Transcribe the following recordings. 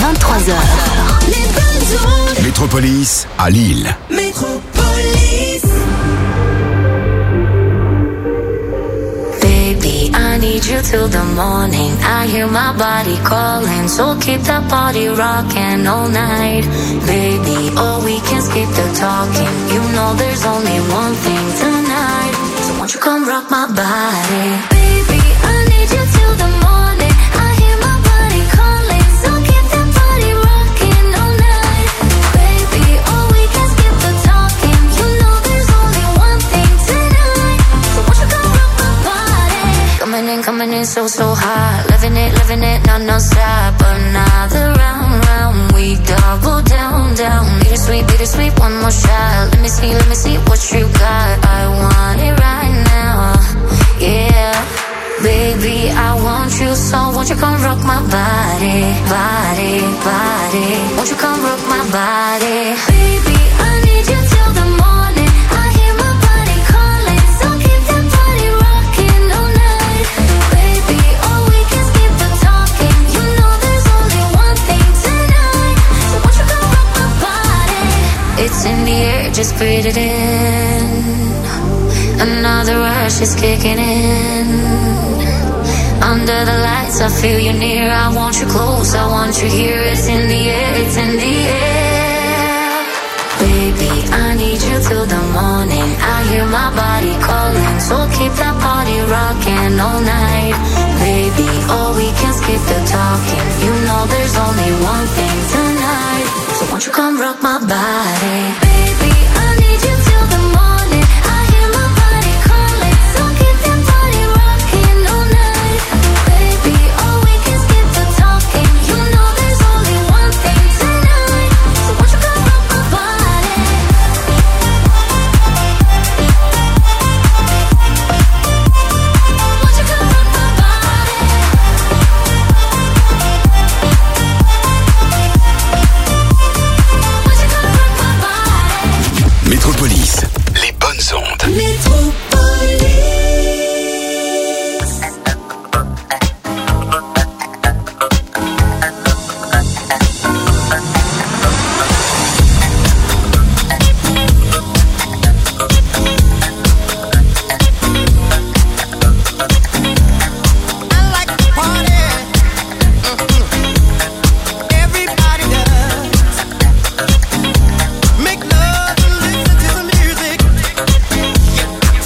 23h. Métropolis à Lille. Métropolis. Baby, I need you till the morning. I hear my body calling, so keep that body rocking all night. Baby, oh, we can skip the talking. You know there's only one thing tonight. So won't you come rock my body? Baby, I need you till the morning. I hear my body calling, so keep that body rocking all night. Baby, oh, we can skip the talking. You know there's only one thing tonight. So won't you come rock my body? Coming in so hot. Living it, no stop. Another round, we double down. Bittersweet, one more shot. Let me see what you got. I want it right now, yeah. Baby, I want you, so won't you come rock my body. Won't you come rock my body? Baby, I need you till the morning. I hear my body calling, so keep that body rocking all night. Baby, oh, we can skip the talking. You know there's only one thing tonight. So won't you come rock my body? It's in the air, just breathe it in. Another rush is kicking in. Under the lights, I feel you near. I want you close, I want you here. It's in the air, it's in the air. Baby, I need you till the morning. I hear my body calling, so keep that body rocking all night. Baby, oh, we can skip the talking. You know there's only one thing tonight. So won't you come rock my body? Baby, I need you till the morning. I hear my body calling, so keep that body rocking all night. Baby, oh, we can skip the talking. You know there's only one thing tonight. So won't you come rock my body? Won't you come rock my body? Won't you come rock my body? Métropolis, les bonnes ondes. Métropolis. I like to party. Everybody does. Make love and listen to the music.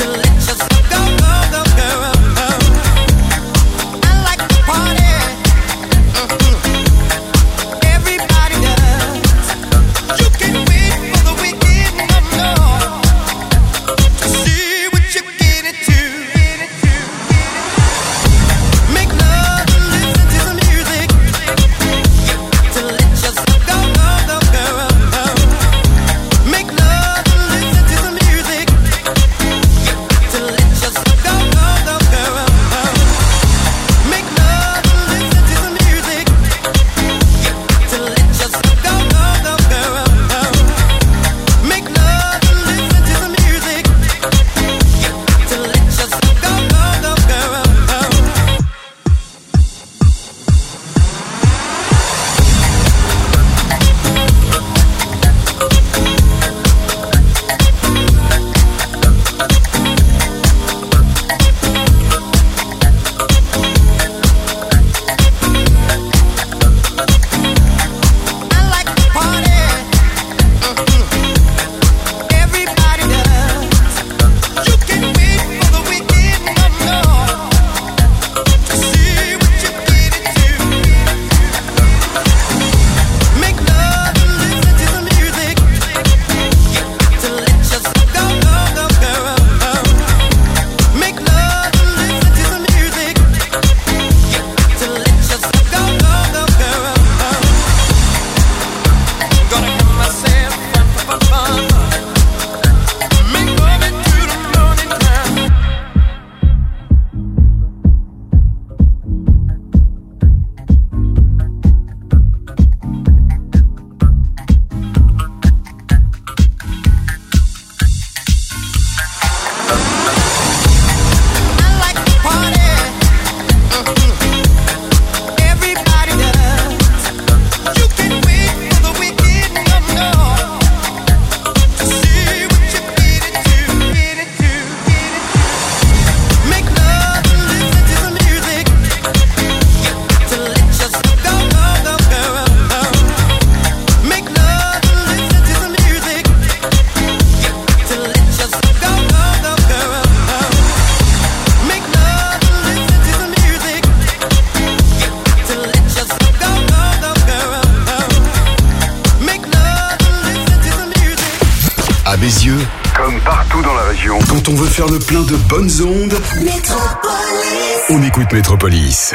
Quand on veut faire le plein de bonnes ondes, Métropolis. on écoute Métropolis.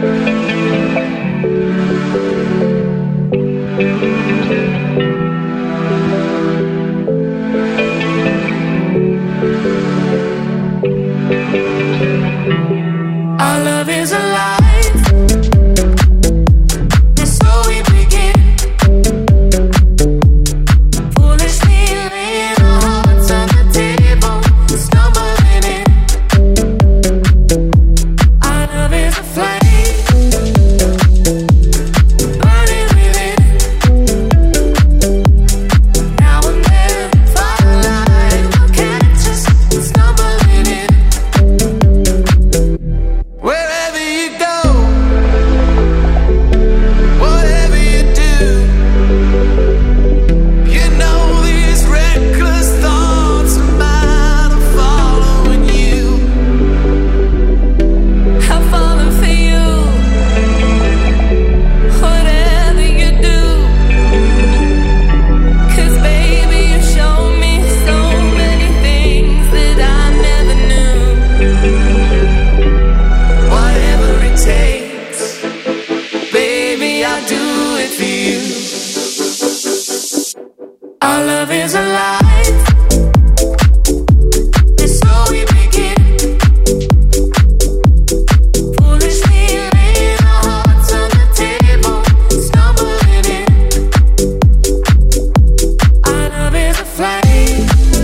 Our love is alive, and so we begin. Foolishly laying our hearts on the table, stumbling in. Our love is a flame, burning within. Now and then, firelight will catch us, stumbling in. Wherever you go, whatever you do, you know these reckless thoughts of mine are following you. I'm falling for you. Whatever you do, 'cause baby you show me so many things that I never knew. Whatever it takes, baby, I'll do it for you. Our love is alive, and so we begin. Foolishly laying our hearts on the table, stumbling in. Our love is a flame,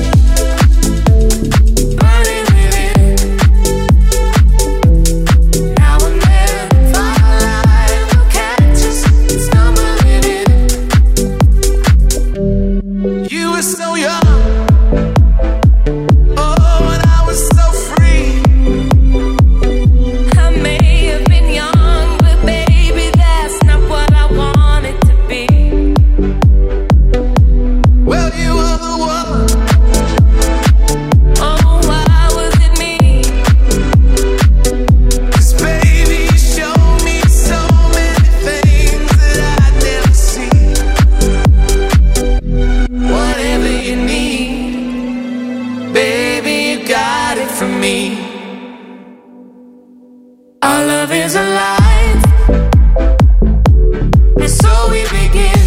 burning within. Now and then, firelight will catch us, stumbling in. You were so young, oh, and I was so free. I may have been young, but baby, that's not what I wanted to be. Well, you were the one. Oh, why was it me? 'Cause baby, you showed me so many things that I'd never see. Whatever you need, baby, you got it from me. Our love is alive, and so we begin.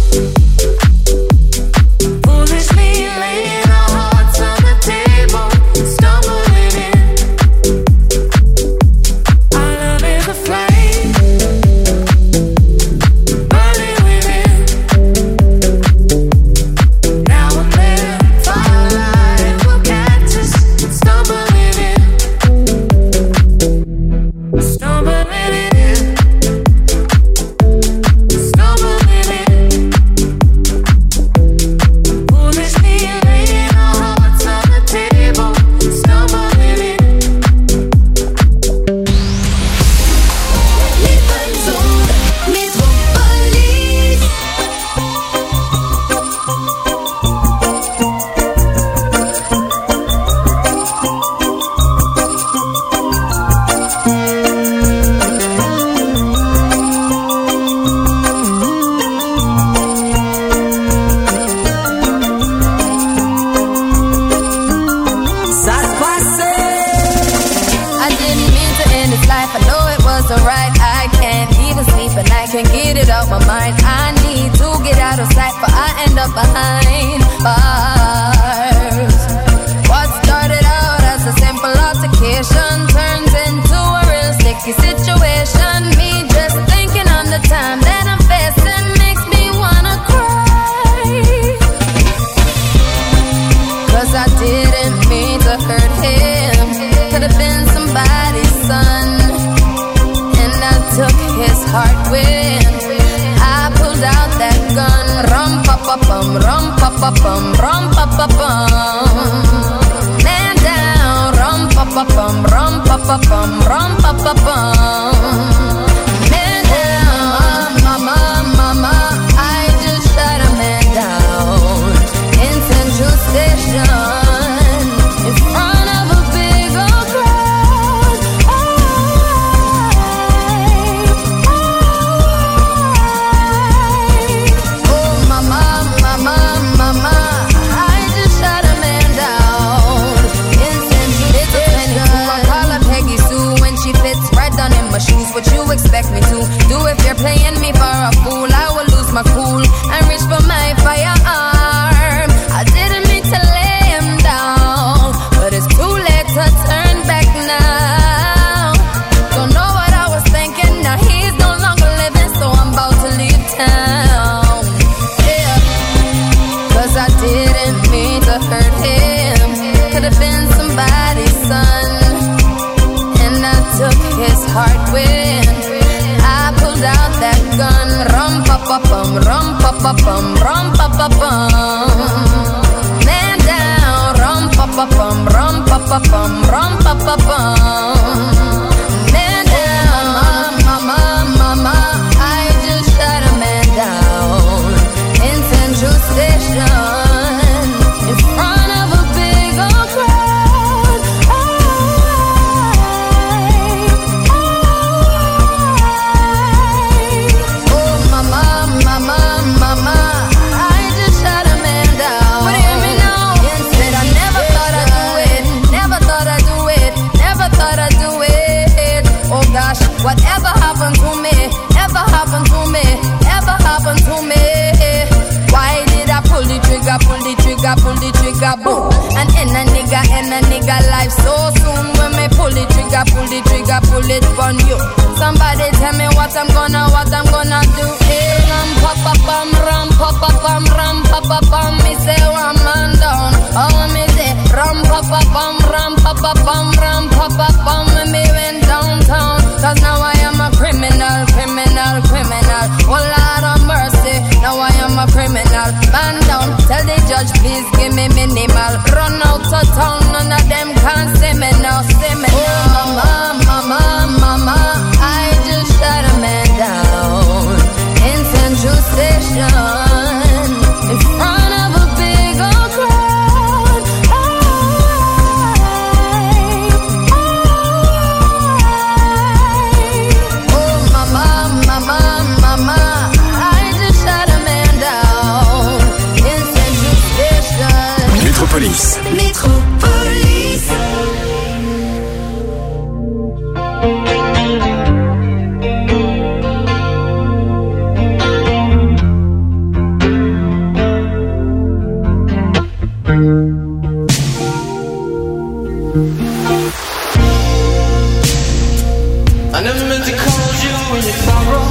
Foolishly laying our hearts on the table, stumbling in. Our love is a flame, burning within. Now and then, firelight will catch us, stumbling in. Stumbling in. Stumbling in. Foolishly laying our hearts on the table, stumbling in. Les bonnes ondes. Métropolis. Ça se passait. I didn't mean to end this life. I know it wasn't right. I can't even sleep and I can't get it out my mind. I need to get out of sight, but I end up behind bars. What started out as a simple altercation turns into a real sticky situation. Me just thinking on the time that I'm facing makes me wanna cry. 'Cause I didn't mean to hurt him. Could have been somebody's son. And I took his heart when I pulled out that gun. Rum pa pa bum, rum pa pa bum, rum pa pa bum. Man down, rum pa pa bum, rum pa pa bum, rum pa pa bum. Man down, mama, mama, I just shot a man down in Central Station. In front of a big old crowd. Oh, mama, mama, mama, I just shot a man down rum pa pa bum, rum pa pa bum. Man down, mama, I just shot a man down in Central Station in front of a big old crowd. Oh mama, I just shot a man down. But hear me now, said I never thought I'd do it, never thought I'd do it, never thought I'd do it. Oh gosh, whatever happened to me, ever happened to me, ever happened to me. Why did I pull the trigger, boom? And end a nigga life so soon. When me pull the trigger, pull it on you. Somebody tell me what I'm gonna do. Hey, ram pa pa bum, me say one man down. Oh, me say ram pa pa bum, me went downtown. 'Cause now I am a criminal. Oh Lord of mercy, now I am a criminal. Man down, tell the judge please give me minimal. Run out of town, none of them can see me now. Oh mama, I just shot a man down in Central Station in front of a big old crowd. Oh mama, I just shot a man down in Central Station. Métropolis. I never meant to call you in your sorrow.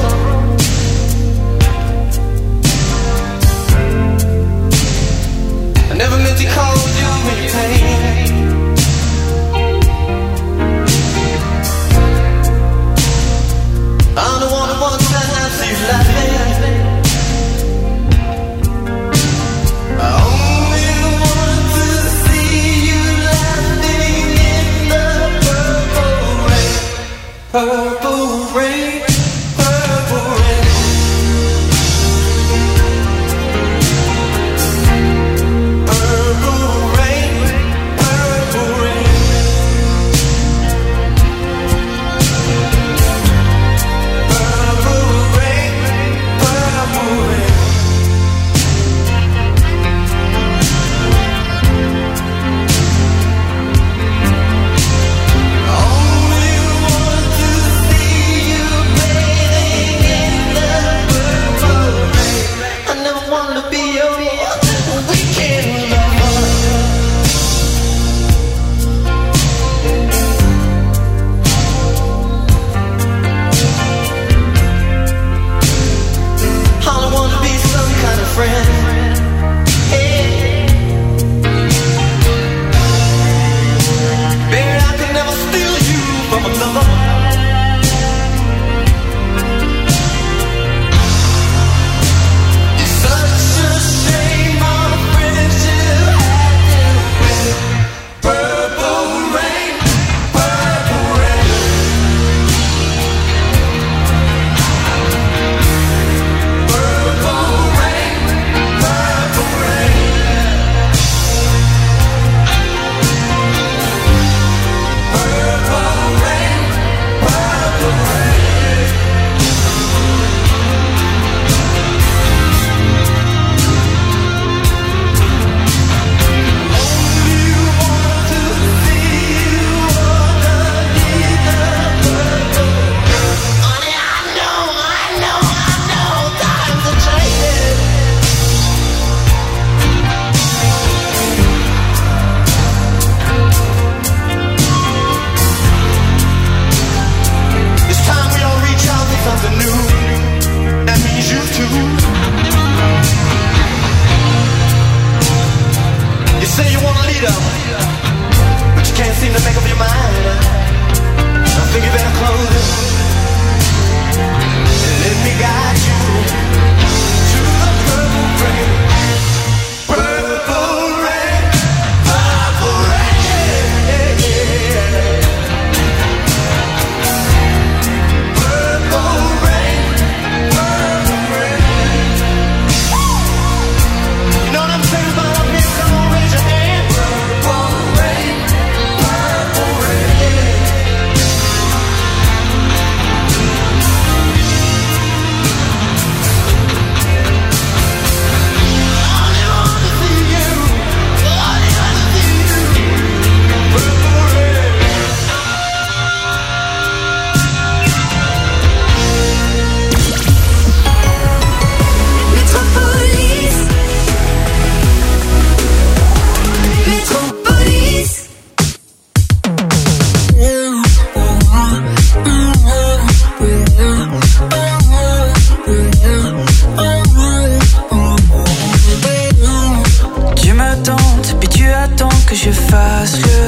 I never meant to call you in your pain. I'm the one who wants to have you laughing. I only want to see you laughing in the purple rain. Purple rain, purple rain. Purple rain, purple rain. Purple rain, purple rain. Only want to see you, baby.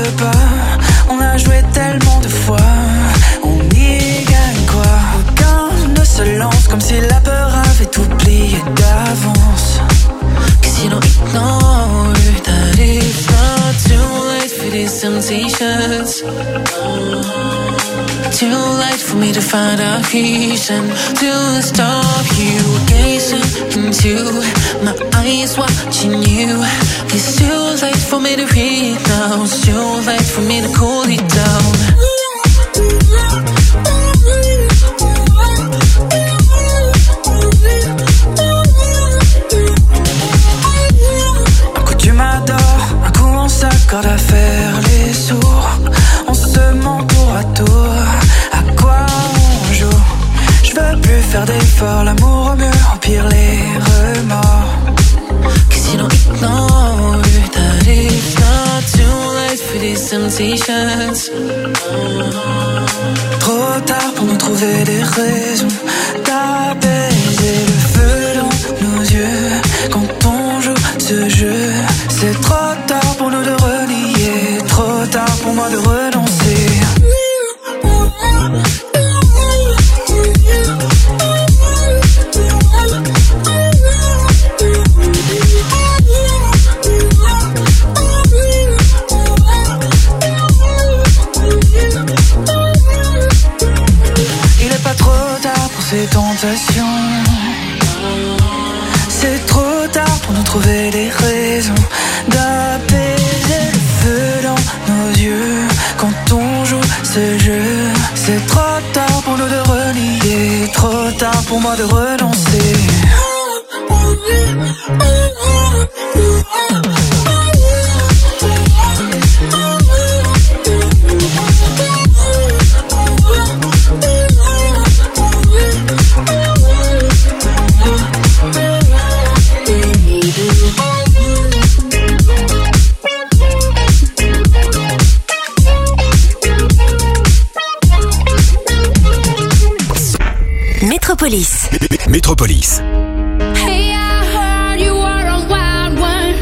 pas. On a joué tellement de fois, on y gagne quoi? Aucun ne se lance comme si la peur avait oublié d'avance. Cause you don't know that it's not too late for these temptations. Too late for me to find a reason to stop you. Gazing into my eyes, watching you. It's too late for me to read now. It's too late for me to cool it down. Un coup tu m'adores, un coup on s'accorde à faire les sourds. On se ment tour à tour, à quoi on joue? Je veux plus faire d'efforts, l'amour au mieux empire les remords. Cause you don't know that it's not too late for these temptations. Trop tard pour nous trouver des raisons d'apaiser le feu dans nos yeux. Quand on joue ce jeu, c'est trop tard pour nous de renier, trop tard pour moi de renoncer. Il est pas trop tard pour ces tentations. C'est trop tard pour nous trouver des raisons d'apaiser le feu dans nos yeux. Quand on joue ce jeu, c'est trop tard pour nous de renier, trop tard pour moi de renoncer. Métropolis. Métropolis. Hey, I heard you were a wild one.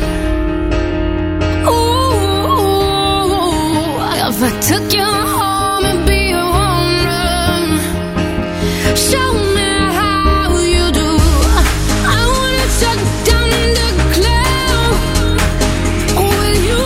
Ooh, if I took you home and be a home run, show me how you do. I wanna shut down the club with you.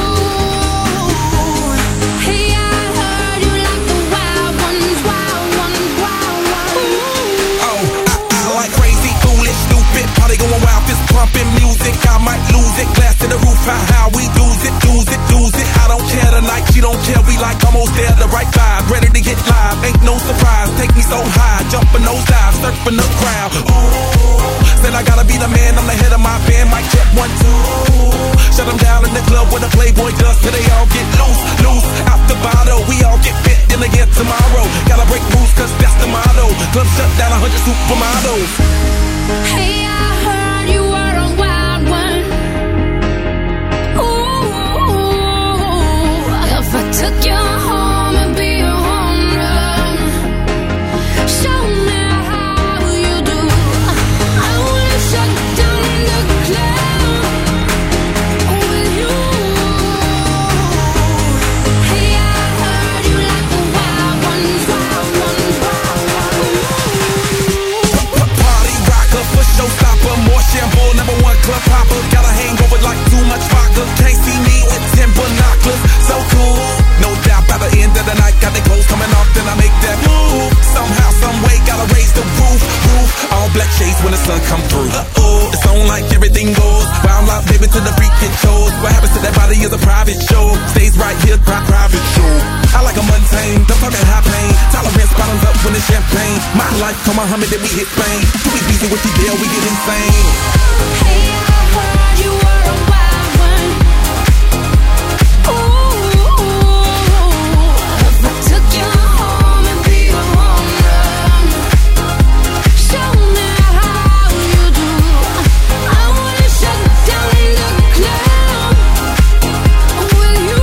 Hey, I heard you like the wild ones, wild ones, wild ones. I like crazy, foolish, stupid, party going wild, fist pumping music. I might lose it, glass to the roof, how we lose it, lose it, lose it. I don't care tonight, she don't care, we like almost there, the right vibe, ready to get live, ain't no surprise, take me so high, jumping those dives, surfing the crowd. Ooh, said I gotta be the man, I'm the head of my band, mic check 1, 2. Shut them down in the club where the Playboy does, till they all get loose, loose, out the bottle, we all get fit in again tomorrow. Gotta break rules, cause that's the motto, club shut down 100 supermodels. Hey, I heard you were a wild one. Ooh, if I took you home and be a home run, show me how you do. I wanna shut down the club with you. Hey, I heard you like the wild ones, wild ones, wild ones. Party rocker, for showstopper, more shampoo, #1 club popper. Got a hangover like too much vodka. Can't see me with 10 binoculars. So cool, no doubt by the end of the night, got the clothes coming off, then I make that move. Somehow, some way, gotta raise the roof. All black shades when the sun come through. It's on like everything goes. Wild out, baby, to the freaking shows. What happens to that body is a private show. Stays right here, private show. I like a mundane, don't talk that high pain. Tolerance bottoms up when it's champagne. My life, come Muhammad, then we hit Spain. Too easy with the deal, we get insane. Hey, I heard you were a wild one. Ooh, if I took you home and be a home run, show me how you do. I wanna shut down the club with you.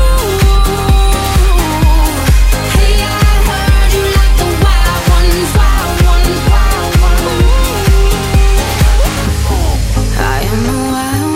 Hey, I heard you like the wild ones, wild ones, wild ones. I am a wild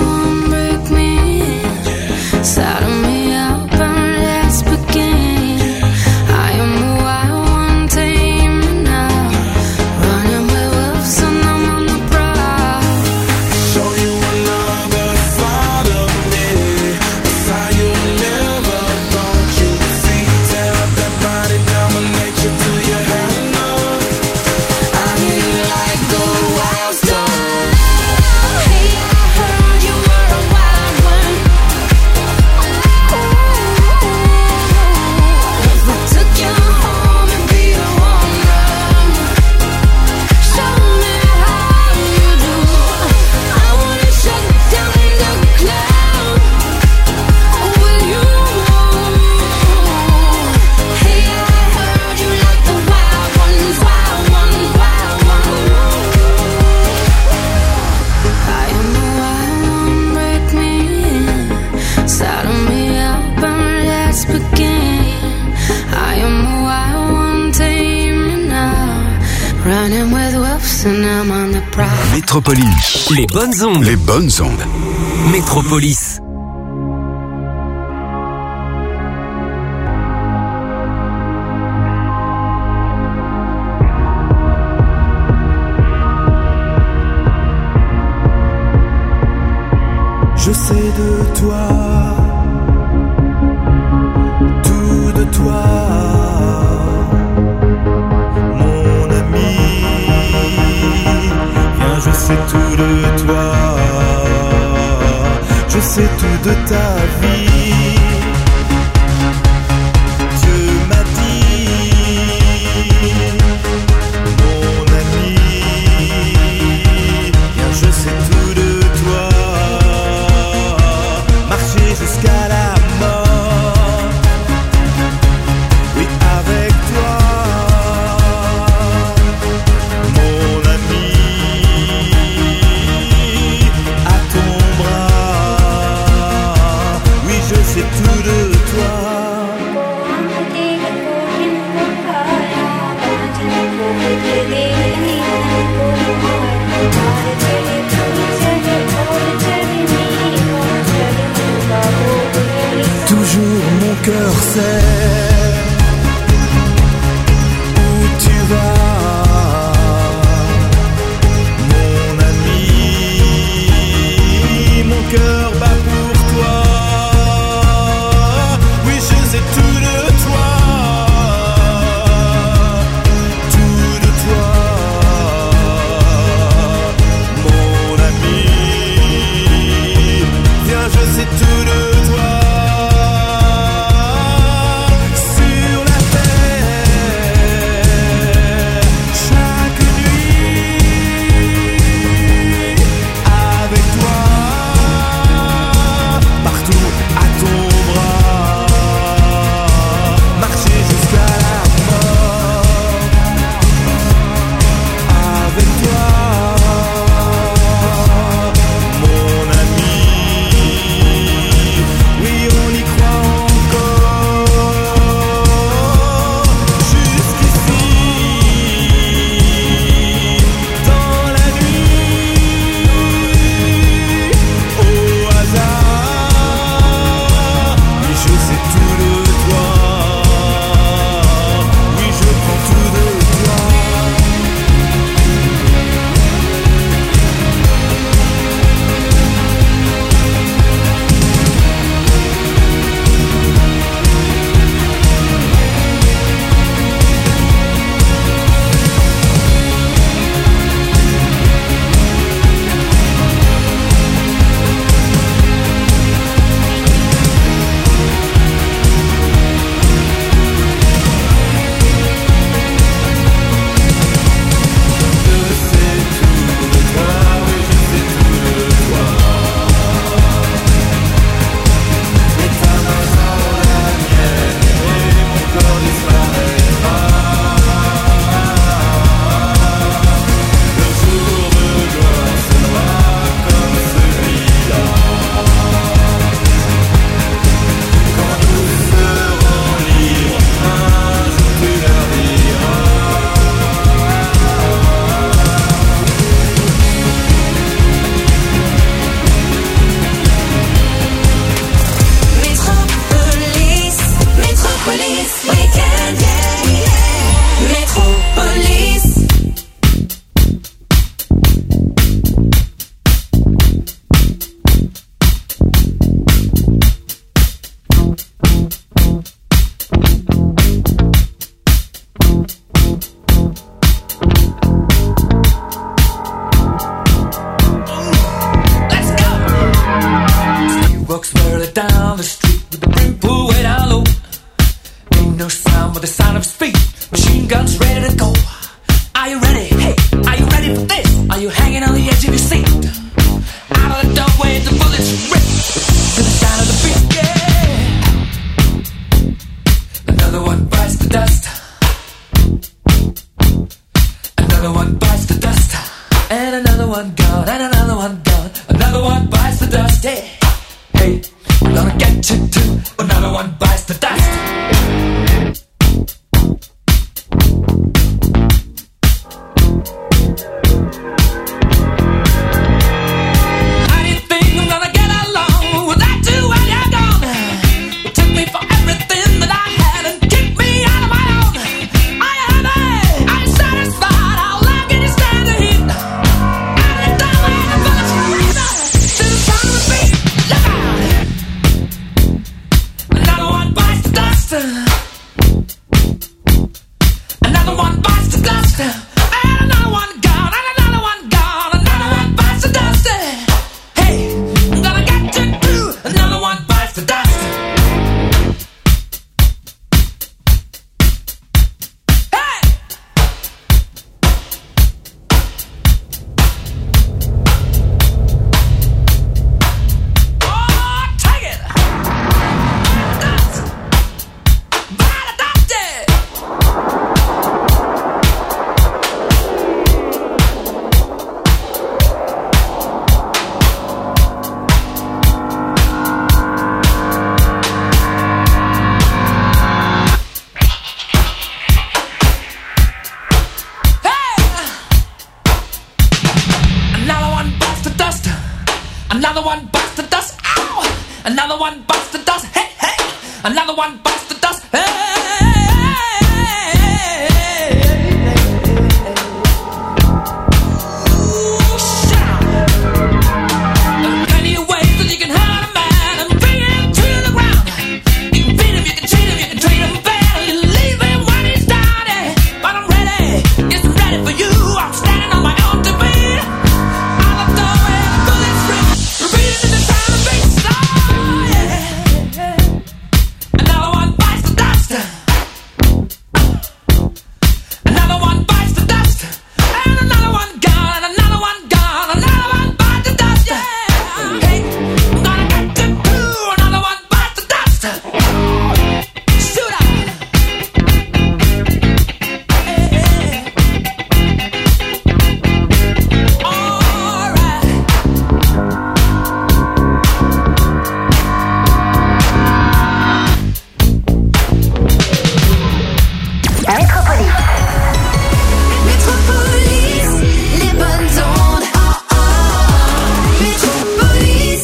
running with wolves and I'm on the prowl. Métropolis. Les bonnes ondes. Les bonnes ondes. Métropolis. Je sais de toi, tout de toi, mon ami. Viens, je sais tout de toi, je sais tout de ta vie. Dieu m'a dit, mon ami, viens, je sais tout de toi. Marcher jusqu'à la mort, oui avec toi, mon ami, à ton bras, oui je sais tout de toi. Toujours mon cœur sait où tu vas, mon ami. Mon cœur bat pour toi, oui je sais tout de toi, tout de toi, mon ami. Viens, je sais tout de toi. dust. And another one gone, and another one gone, another one bites the dust. Hey, I'm gonna get you too. Another one bites the dust. Hey! Oh, take it! Dust! Bite the dust! Another one bites the dust. Another one bites the dust. Ow! Another one bites the dust. Hey, hey! Another one bites the dust. Hey! Ooh, shout! There are plenty of ways that you can hurt a man and bring him to the ground. You can beat him, you can cheat him, you can treat him bad, you leave him when he's down. But I'm ready, yes, I'm ready for you. I'm standing on my own to beat. Out the door and the bullets rip. Repeating in the time of beat. Oh, yeah. Another one bites the dust. Another one bites the dust. And another one gone, and another one gone, another one bites the dust. Hey, I'm gonna get you too. Another one bites the dust. Shoot up. All right. Métropolis, les bonnes ondes. Métropolis.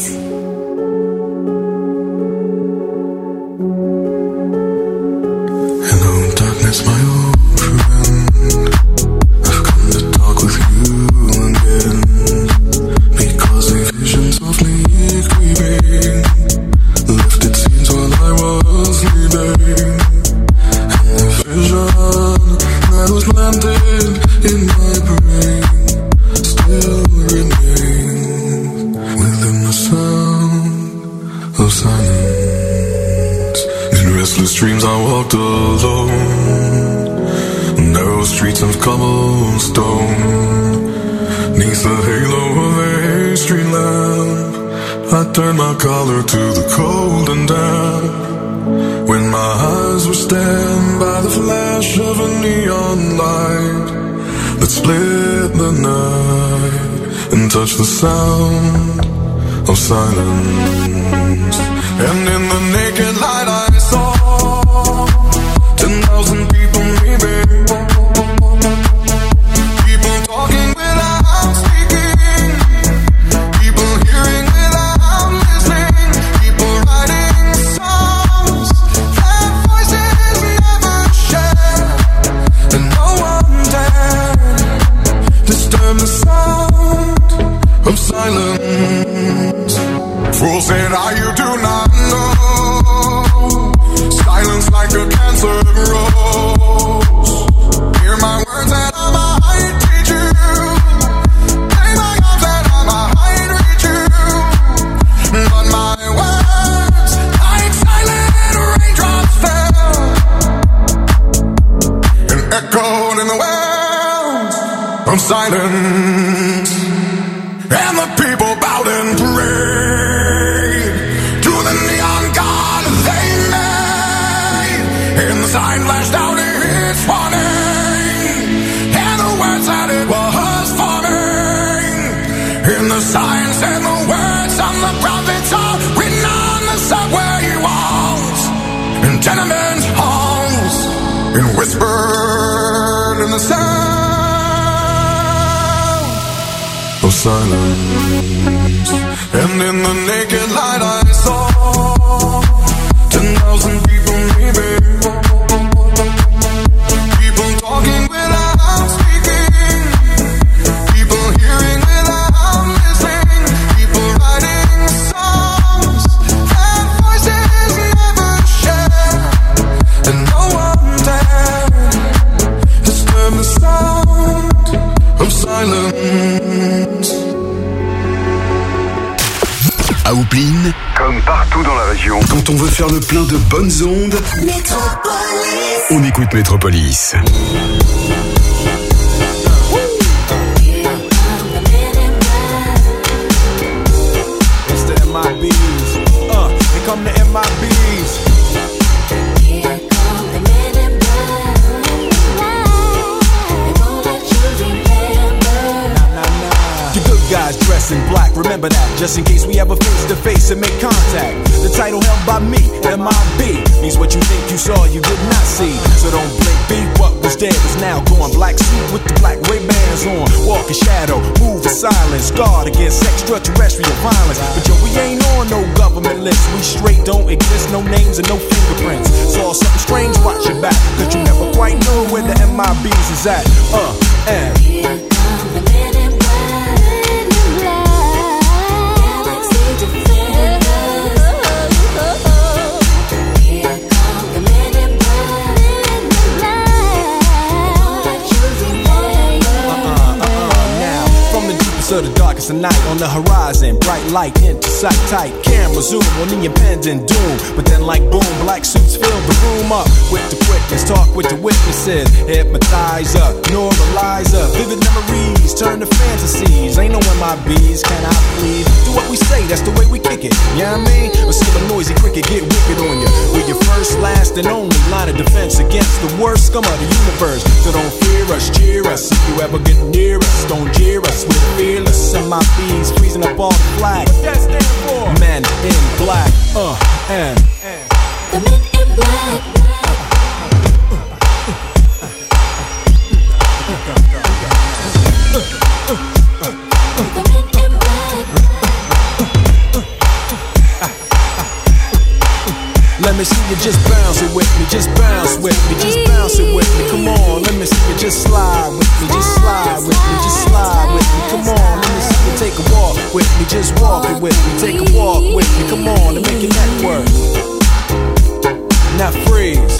Hello, darkness, my old friend. I've come to talk with you again. Because a vision softly creeping left its scenes while I was sleeping. And the vision that was planted in my brain still remains within the sound of silence. In restless dreams I walked alone, narrow streets of cobblestone. Neath the halo of a street lamp, I turned my collar to the cold and damp. When my eyes were stabbed by the flash of a neon light that split the night and touched the sound of silence. And in the naked light I saw 10,000 people maybe. People talking without speaking. People hearing without listening. People writing songs that voices never share. And no one dared disturb the sound of silence. Fool said, you do not know. Silence like a cancer grows. Hear my words and I might teach you. Play my arms and I might reach you. But my words, like silent raindrops fell and echoed in the wells of silence. And the people bowed and prayed to the neon god they made. And the sign flashed out its warning, and the words that it was forming. And the sign said the words on the prophets are written on the subway walls, in tenement halls, and whispered in the sound of silence. And in the naked light I saw 10,000 people maybe. People talking without speaking. People hearing without listening. People writing songs that voices never share. And no one dared disturb the sound Aoupline, comme partout dans la région. quand on veut faire le plein de bonnes ondes, on écoute Métropolis. It's the MIBs. Here come the MIBs. Here come the men in black. They won't let you remember. You good guys dressed in black, remember that, just in case we ever face to face and make contact. The title held by me, MIB, means what you think you saw, you did not see. So don't blink, be what was dead is now gone. Black suit with the black Ray-Bans on, walk in shadow, move in silence, guard against extraterrestrial violence. But yo, we ain't on no government list, we straight don't exist, no names and no fingerprints. Saw something strange, watch your back, cause you never quite know where the MIBs is at. And Here come the men in black. Galaxy defenders. Here come the men in black. They won't let you remember. now, from the deepest of the darkest of night, on the horizon, bright light into sight tight. Camera zoom on the impending doom, but then like boom, black suits fill the room up with the quickness. Talk with the witnesses, hypnotizer, neuralizer, vivid memories turn to fantasies. Ain't no MIBs, can I please? Do what we say, that's the way we kick it. You know what I mean? Or see a noisy cricket get wicked on you. We're your first, last, and only line of defense against the worst scum of the universe. So don't fear us, cheer us. If you ever get near us, don't jeer us. We're fearless. MIBs freezing up all the flag. What that stand for? Men in black. And The men in black. The men in black. let me see you just bounce it with me, just bounce with me, just bounce it with me. Come on, let me see you just slide with me, just slide with me, just slide with me. Come on, let me see you take a walk with me, just walk it with me, take a walk with me. Come on, and make your neck work. Now freeze.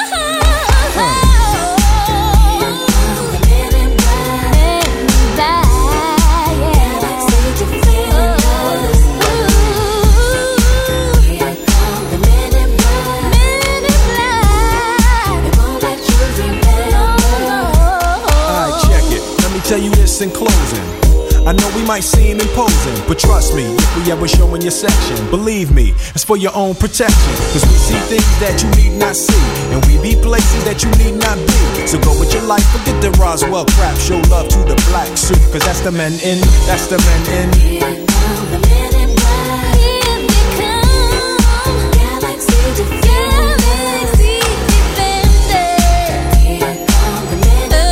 Tell you this in closing, I know we might seem imposing, but trust me, if we ever show in your section, believe me, it's for your own protection. Cause we see things that you need not see, and we be places that you need not be. So go with your life, forget the Roswell crap, show love to the black suit, cause that's the men in, that's the men in. Here come the men in black. Here they come. Galaxy defenders. Here come the men in black.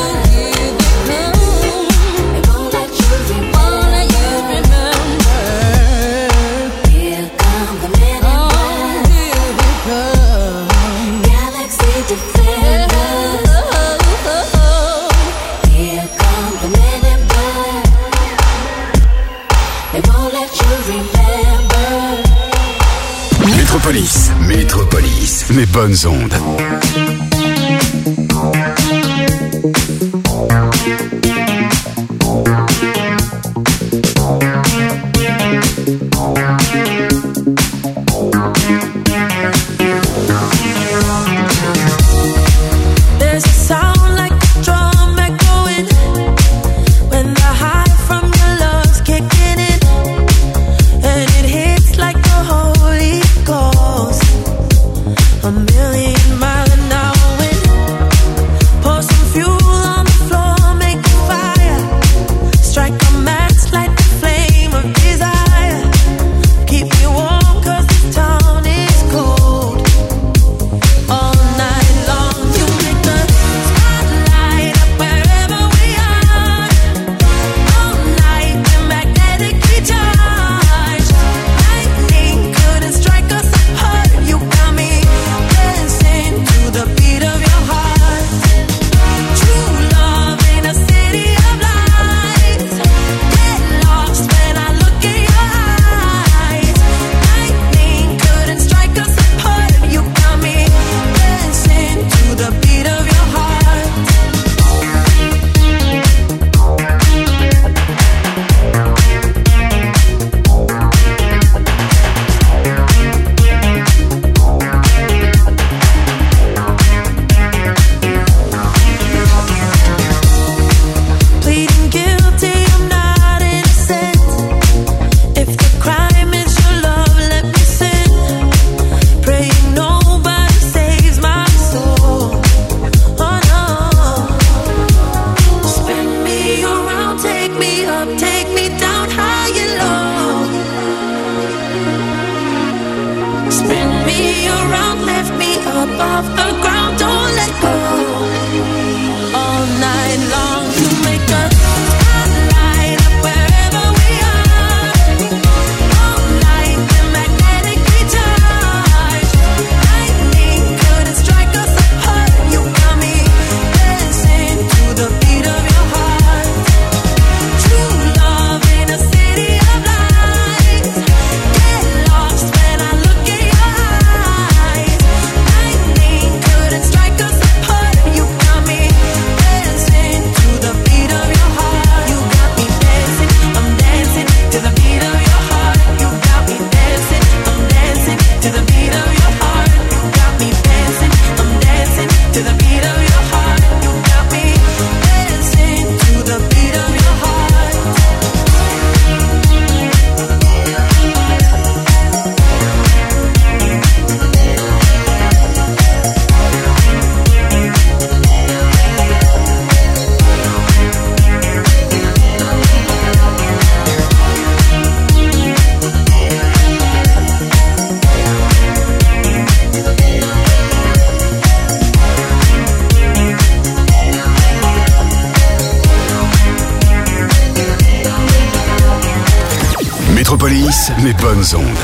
Métropolis, Métropolis, mes bonnes ondes. There's a sound like a drum echoing when the high from your lungs kicking in, and it hits like the Holy Ghost. A million mile an hour wind. Pour some fuel on the floor, make a fire. Strike a match, light the flame of desire. Keep me warm 'cause this town is cold. All night long, you make the spotlight up wherever we are. All night, we're magnetically charged. Lightning couldn't strike us apart. You got me dancing Métropolis, les bonnes ondes.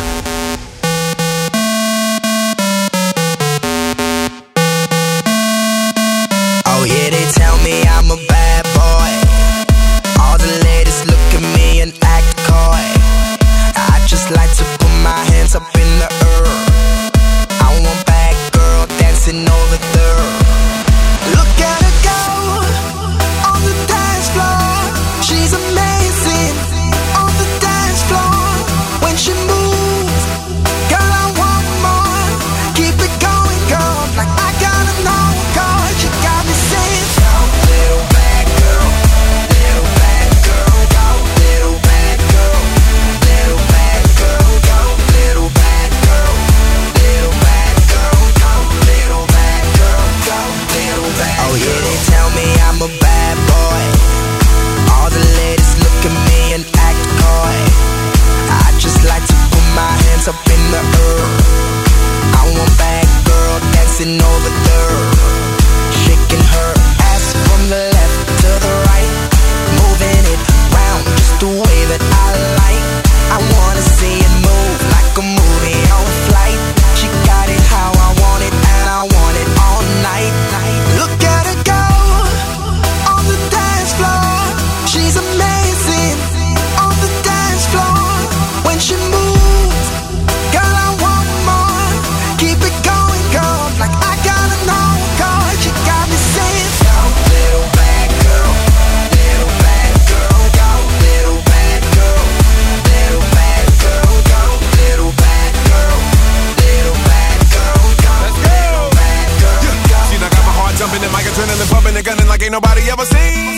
Oh yeah, they tell me I'm a bad boy. All the ladies look at me and act coy. I just like to put my hands up in the air. I want bad girl dancing over there. Look at her go on the dance floor. She's amazing on the dance floor. When she moves, girl, I want more. Keep it going, girl, like I gotta know, girl. You got me saying, go, little bad girl, little bad girl, go, little bad girl, little bad girl, go, little bad girl, little bad girl, go, little bad girl, go, little bad girl. Oh yeah, they tell me I'm a bad boy. All the ladies look at me and act coy. I just like to put my hands up in the air. I want bad girl dancing over there, shaking her ass from the left to the right, moving it round just the way that I like. I wanna see it move like a movie on flight. She got it how I want it, and I want it all night. Look at her go on the dance floor. She's amazing on the dance floor. When she moves, girl, I want more. Keep it going, girl, like I gotta know, girl. You got me saying, go, little bad girl, little bad girl, go, little bad girl, little bad girl, go, little bad girl, little bad girl, go, little bad girl, go. See, I got my heart jumping and my adrenaline pumping and gunning like ain't nobody ever seen.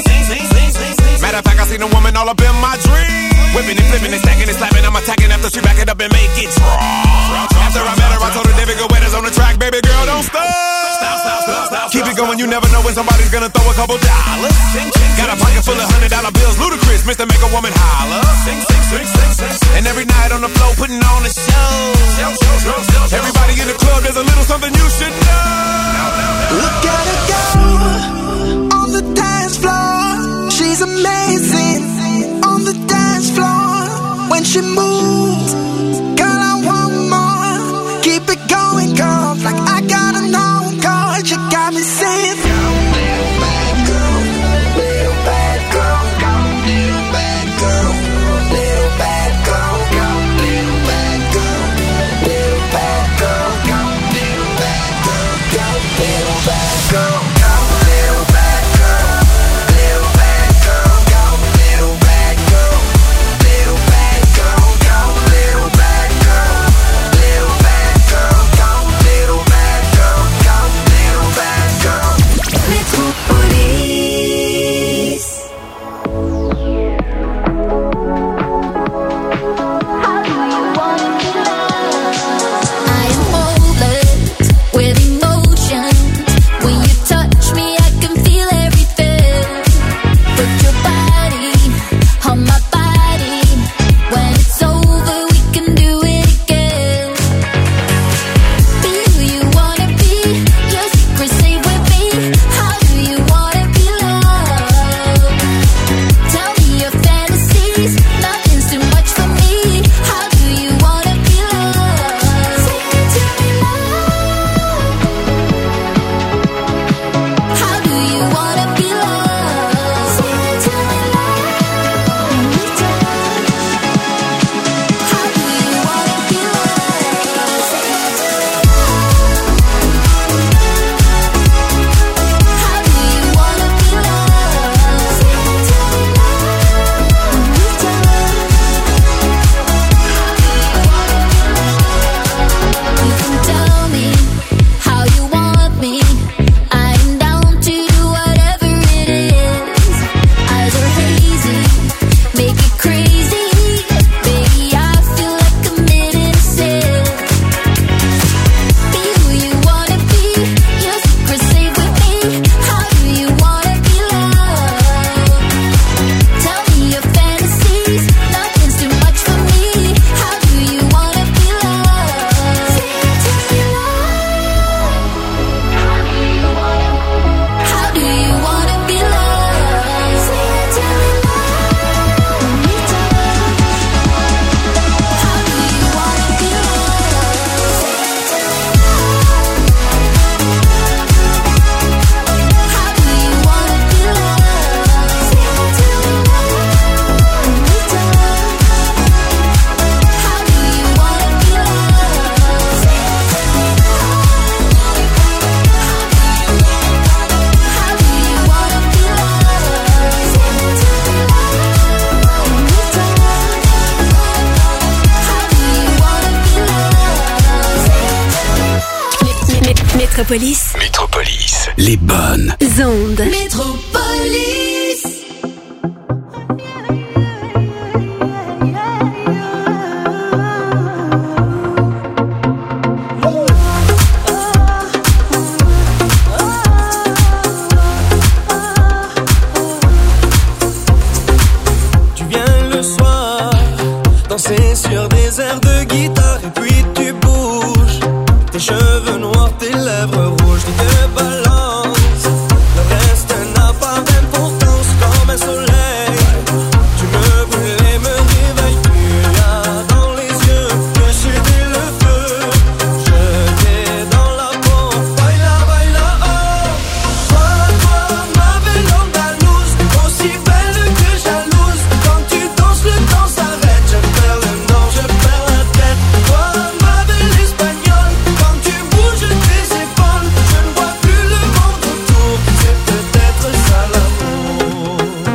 Matter of fact, I seen a woman all up in my dream. Whipping and flipping and stacking and slapping. I'm attacking after she back it up and make it drop. After I met her, I told her David Guetta's on the track. Baby girl, don't stop. Keep it going, you never know when somebody's gonna throw a couple dollars. Got a pocket full of $100 bills. Ludacris, Mr. Make a Woman holler. And every night on the floor, putting on a show. Everybody in the club, there's a little something you should know. Look at her go on the dance floor. She's amazing on the dance floor. When she moves, girl, I want more. Keep it going, girl, like I gotta know, girl. You got me saying, go, little bad girl, little bad girl, go, little bad girl, little bad girl, go, little bad girl, little bad girl, go, little bad girl, go, little bad girl, go, little bad girl, little bad girl, go, little bad girl, little bad girl, go, little bad girl, little bad girl, go, little bad girl, go, little bad girl. Metropolis. I am hopeless with emotion. Métropolis. Métropolis. Les bonnes ondes. Métropolis. Tu viens le soir, danser sur des airs de guitare et puis tu bouges. Tes cheveux noirs, tes lèvres rouges, tu te balances. Le reste n'a pas d'importance comme un soleil. Tu me brûles et me réveilles. Tu as dans les yeux que j'ai dès le feu. Je t'ai dans la peau. Baila, baila, oh. Toi, toi, ma belle andalouse, aussi belle que jalouse. Quand tu danses, le temps s'arrête. Je perds le nord, je perds la tête. Toi, ma belle espagnole, quand tu bouges tes épaules, je ne vois plus le monde autour. C'est peut-être ça l'amour.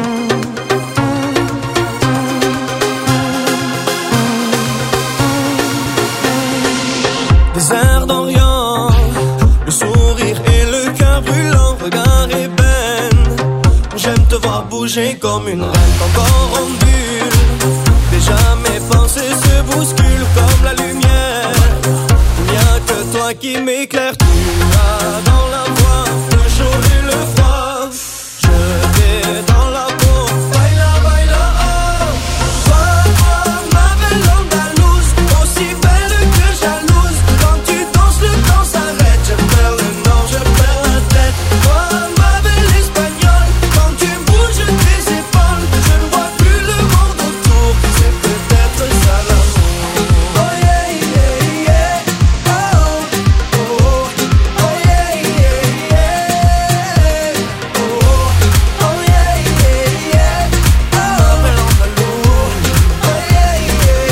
Des airs d'Orient, le sourire et le cœur brûlant, regard ébène. J'aime te voir bouger comme une reine, encore en bulle. Déjà mes pensées se bousculent comme la lumière. Il n'y a que toi qui m'éclaire. Tu as dans la voix le chaud et le froid. Je t'ai dans la peau. Baila, baila, oh. Toi, toi, ma belle andalouse, aussi belle que jalouse. Quand tu danses, le temps s'arrête. Je perds le nord, je perds la tête. Toi, ma belle espagnole, quand tu bouges tes épaules, je ne vois plus le monde autour. C'est peut-être ça l'amour. Oh yeah, yeah, yeah. Oh, oh, oh, yeah, yeah, yeah. Oh, oh, yeah, yeah, yeah. Oh, ma belle andalouse. Oh, yeah, yeah,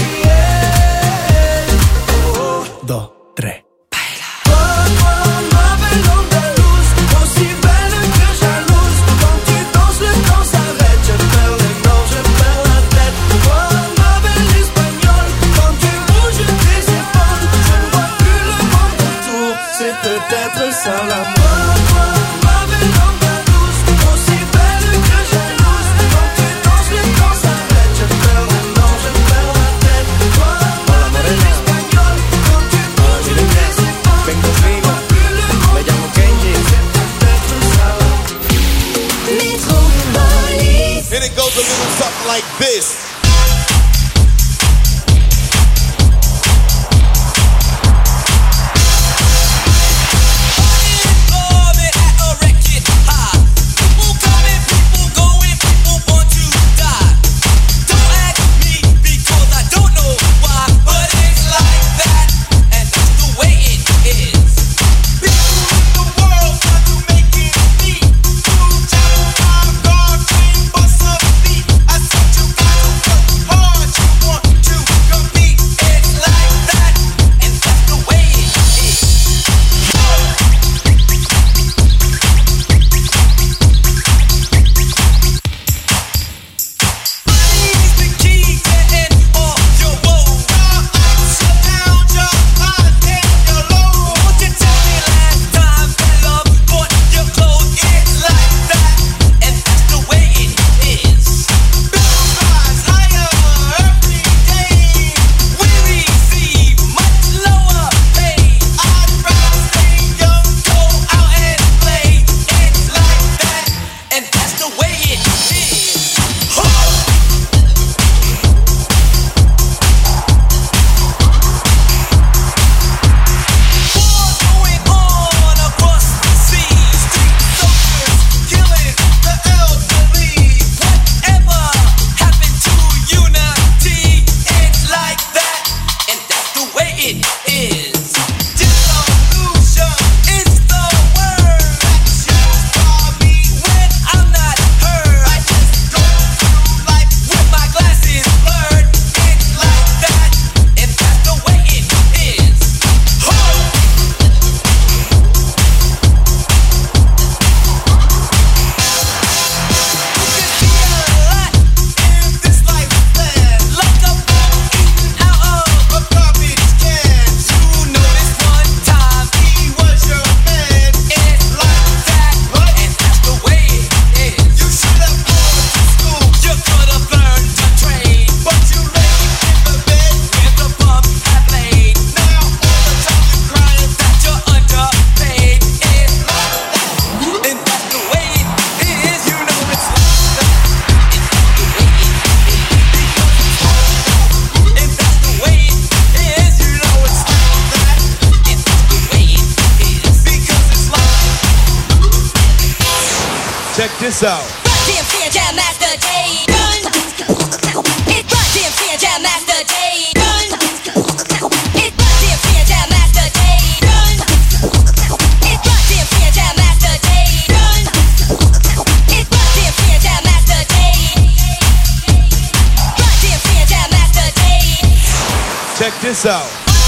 yeah. Oh, 2, 3. Toi, toi, ma belle andalouse, aussi belle que jalouse. Quand tu danses, le temps s'arrête. Je perds le nord, je perds la tête. Toi, ma belle espagnole, quand tu bouges tes épaules, je ne vois plus le monde autour. C'est peut-être ça l'amour. Toi, ma belle andalouse, aussi belle que jalouse. Quand tu danses, le temps s'arrête. Je perds le nord, je perds la tête. Toi, ma belle espagnole, quand tu bouges tes épaules, je ne vois plus le monde autour. C'est peut-être ça l'amour. Métropolis. And it goes a little something like this. I said you got to Check this out. DMC and Jam Master Jay Gun. It's DMC and Jam Master Jay Gun. It's DMC and Jam Master Jay Gun. It's DMC and Jam Master Jay Gun. It's DMC and Jam Master Jay. DMC and Jam Master Jay. Check this out.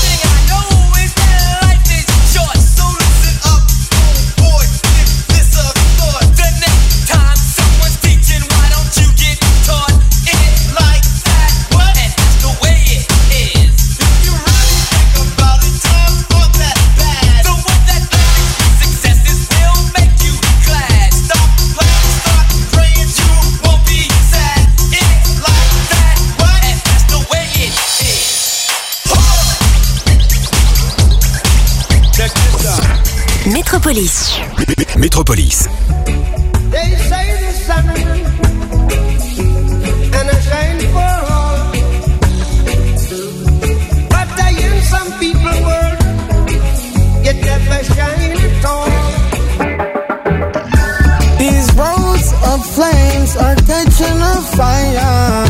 Métropolis. Métropolis. They say the sun and a shine for all, but in some people world it never shine at all. These roads of flames are catching a fire.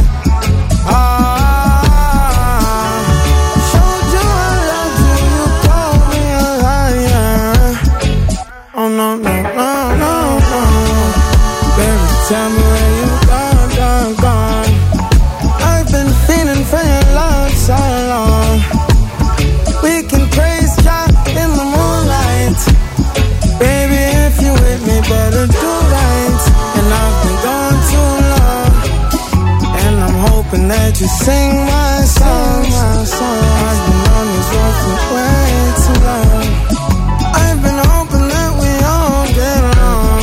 Tell me where you gone. I've been feeling for your love so long. We can praise God in the moonlight. Baby, if you with me, better do right. And I've been gone too long, and I'm hoping that you sing my song. I've been on this road for way too long. I've been hoping that we all get along.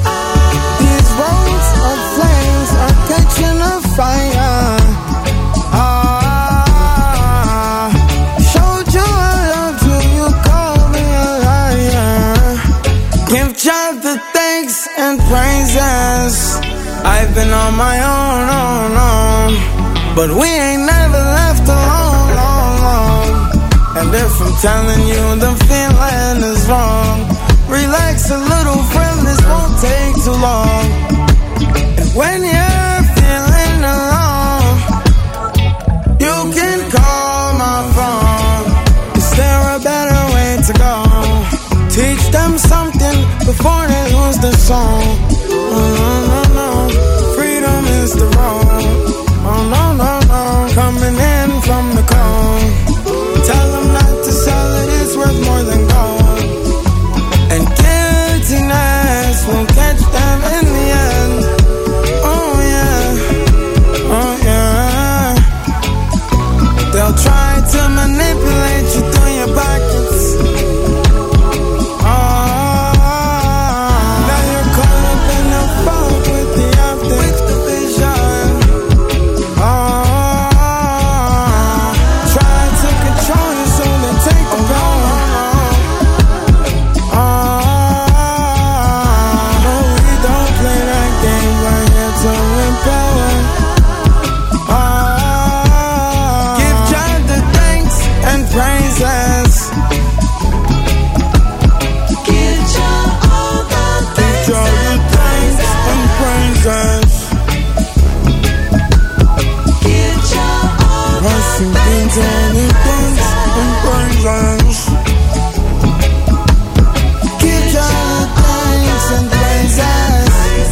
Catching a fire. Showed you I loved you, you called me a liar. Give God the thanks and praises. I've been on my own, but we ain't never left alone. And if I'm telling you the feeling is wrong, relax a little, friend, this won't take too long. And when you're feeling alone, you can call my phone. Is there a better way to go? Teach them something before they lose the song. Oh, no. Freedom is the road. Oh, no. Coming in from the cold. Tell them not to sell it, it's worth more than gold. And guiltiness will catch them in the end. They'll try to manipulate you through your pockets. Now you're caught up in the fog with the optics, the vision. Try to control you so they take the power. But we don't play that game, we're here to empower. Praises. Give Jah all the thanks and praises. Give Jah all the thanks and praises. Give Jah the thanks and praises.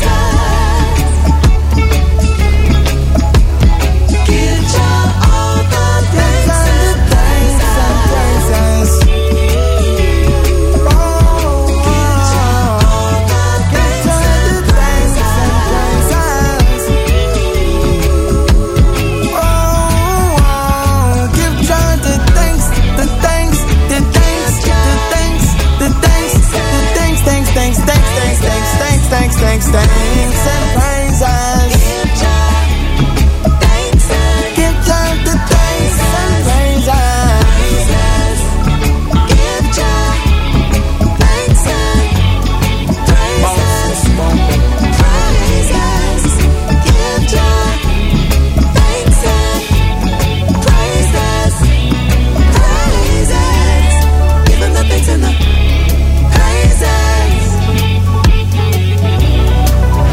Give Jah all the thanks and praises. Thanks and praises. Give Jah the thanks and praises. Give Jah thanks and praises. Give Jah thanks and praises. Give Him the thanks and the praises.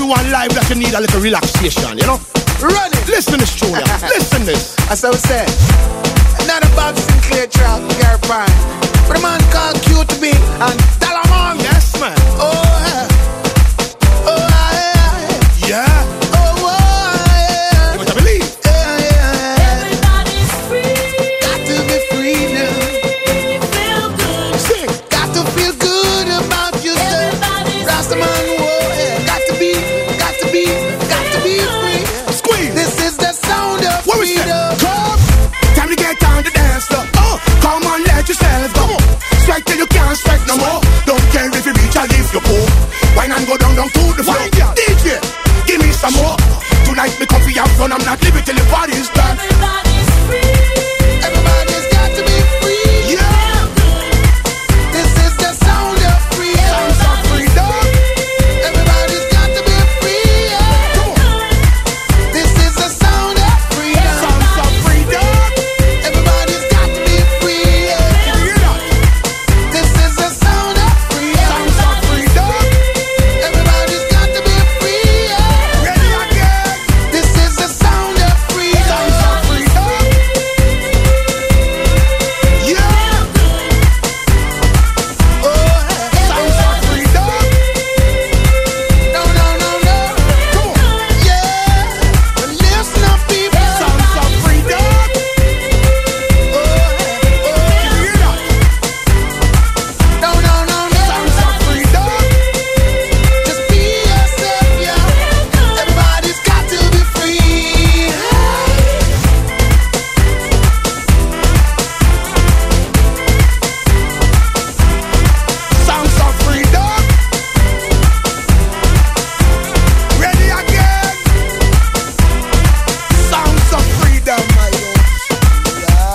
one live that you need a little relaxation, you know? Run it! Listen this tune, yeah. Listen this. That's how it said. Not a Bob Sinclair track, Gary Prime. But a man called Q-to-B and Talamon. Yes, man. Oh, yeah. Oh, yeah. Yeah. Oh, yeah. You want to believe? Everybody's free. Got to be free now. Feel good. Sing. Got to feel good about yourself. Rastaman, whoa, yeah. Got to be free. Squeeze. This is the sound of What we say? freedom. Come. Time to get down to dance floor. Come on, let yourself go. Sweat till you can't sweat no more. Don't care if you reach or if you poor. Wine and go down to the floor. DJ, give me some more. Tonight me come for your fun. I'm not leaving till the party's done.